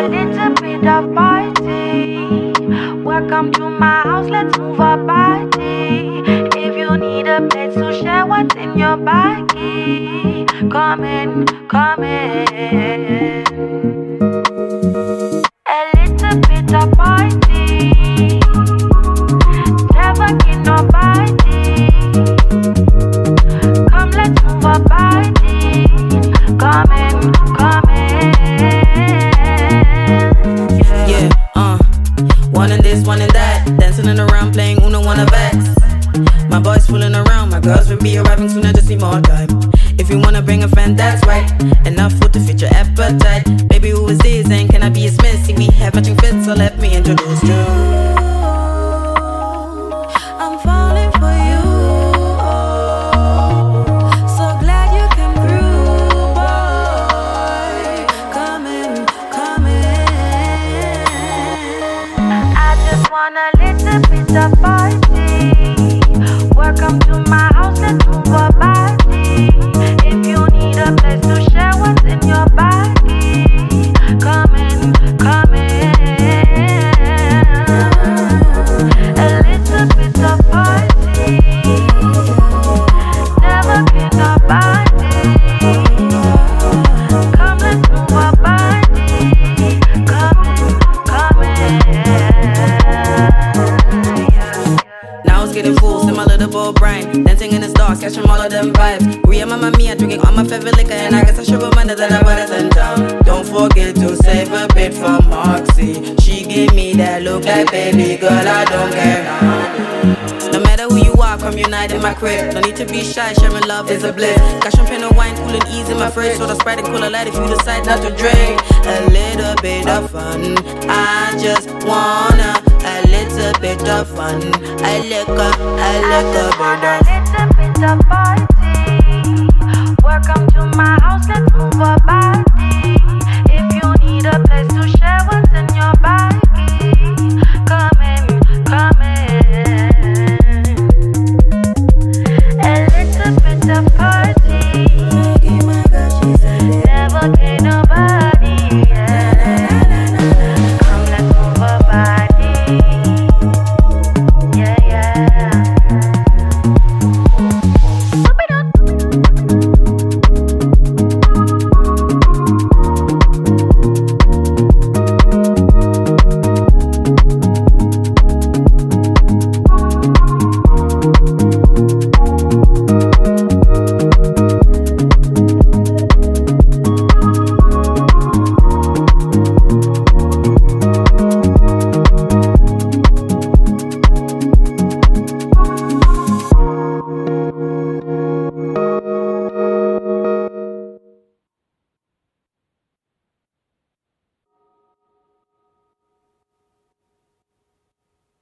a little bit of party. Welcome to my house, let's move our body. If you need a place to share what's in your baggie, come in, come in. A little bit of party, never get nobody. Come, let's move our body. Come in, come in. Yeah, one and this, one and that. Dancing in around, playing Uno, wanna vex. My boys fooling around, my girls will be arriving soon, I just need more time. If you wanna bring a friend, that's right. Enough food to fit your appetite. Baby, who is this and can I be his miss? See, we have matching fits, so let me introduce you. I'm falling for you. So glad you came through, boy. Come in, come in. I just want a little bit of party. Welcome to my house, let's move our body. If you need a place to share what's in your baggie, come in, come in. A little bit of party, never get nobody. Come, let's move our body. Come in, come in. Now it's getting full, see my little boy Brian. Dancing in the stars, catching all of them vibes. Ria, Mamma Mia, drinking all my favorite liquor. And I guess I should remind her that I bought in town. Don't forget to save a bit for Moxie. She give me that look like baby girl, I don't care now. No matter who you are, come unite in my crib. No need to be shy, sharing love is a bliss. Got champagne and wine, cool and easy in my fridge. So the Sprite and Cola Light if you decide not to drink. A little bit of fun, I just wanna. A little bit of fun, a little bit of bit of fun.